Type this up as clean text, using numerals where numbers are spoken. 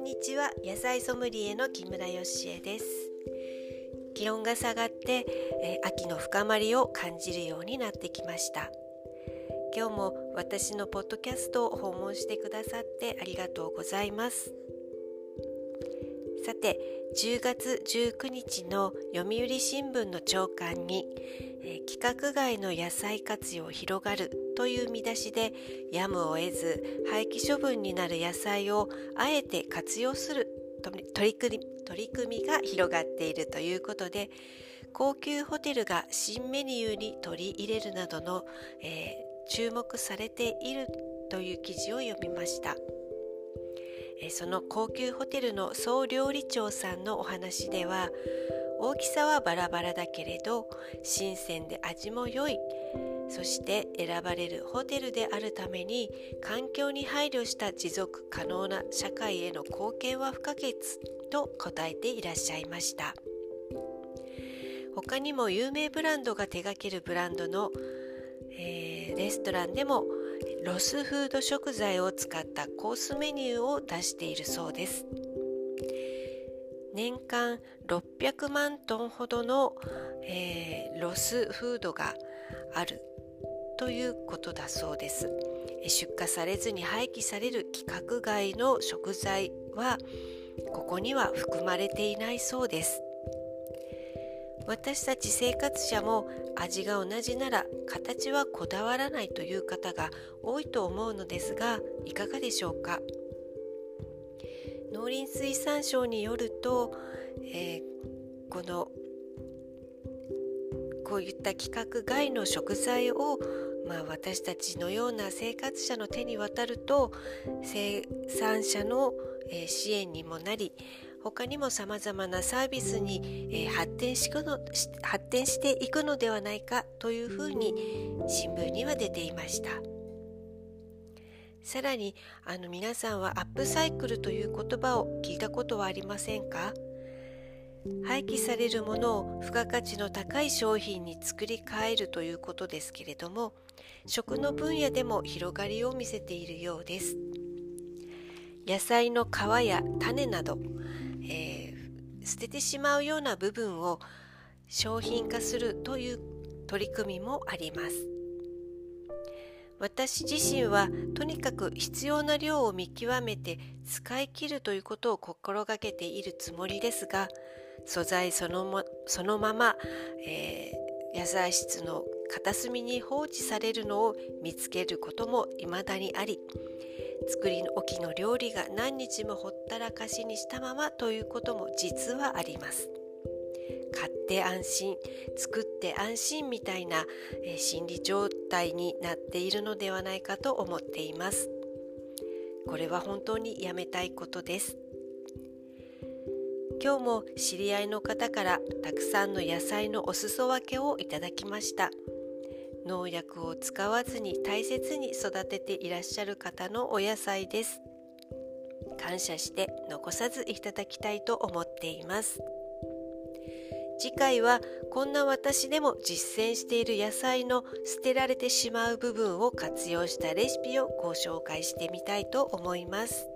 んにちは。野菜ソムリエの木村よしえです。気温が下がって、秋の深まりを感じるようになってきました。今日も私のポッドキャストを訪問してくださってありがとうございます。さて、10月19日の読売新聞の朝刊に、規格外の野菜活用広がるという見出しで、やむを得ず廃棄処分になる野菜をあえて活用する取り組みが広がっているということで、高級ホテルが新メニューに取り入れるなどの、注目されているという記事を読みました。その高級ホテルの総料理長さんのお話では、大きさはバラバラだけれど新鮮で味も良い、そして選ばれるホテルであるために環境に配慮した持続可能な社会への貢献は不可欠と答えていらっしゃいました。他にも有名ブランドが手掛けるブランドの、レストランでもロスフード食材を使ったコースメニューを出しているそうです。年間600万トンほどの、ロスフードがあるということだそうです。出荷されずに廃棄される規格外の食材はここには含まれていないそうです。私たち生活者も味が同じなら形はこだわらないという方が多いと思うのですが、いかがでしょうか。農林水産省によると、こういった規格外の食材を、私たちのような生活者の手に渡ると生産者の、支援にもなり、他にもさまざまなサービスに、発展していくのではないかというふうに新聞には出ていました。さらに皆さんはアップサイクルという言葉を聞いたことはありませんか？廃棄されるものを付加価値の高い商品に作り変えるということですけれども、食の分野でも広がりを見せているようです。野菜の皮や種など、捨ててしまうような部分を商品化するという取り組みもあります。私自身はとにかく必要な量を見極めて使い切るということを心がけているつもりですが、素材そのまま、野菜室の片隅に放置されるのを見つけることも未だにあり、作り置きの料理が何日もほったらかしにしたままということも実はあります。買って安心、作って安心みたいな、心理状態になっているのではないかと思っています。これは本当にやめたいことです。今日も知り合いの方からたくさんの野菜のお裾分けをいただきました。農薬を使わずに大切に育てていらっしゃる方のお野菜です。感謝して残さずいただきたいと思っています。次回はこんな私でも実践している野菜の捨てられてしまう部分を活用したレシピをご紹介してみたいと思います。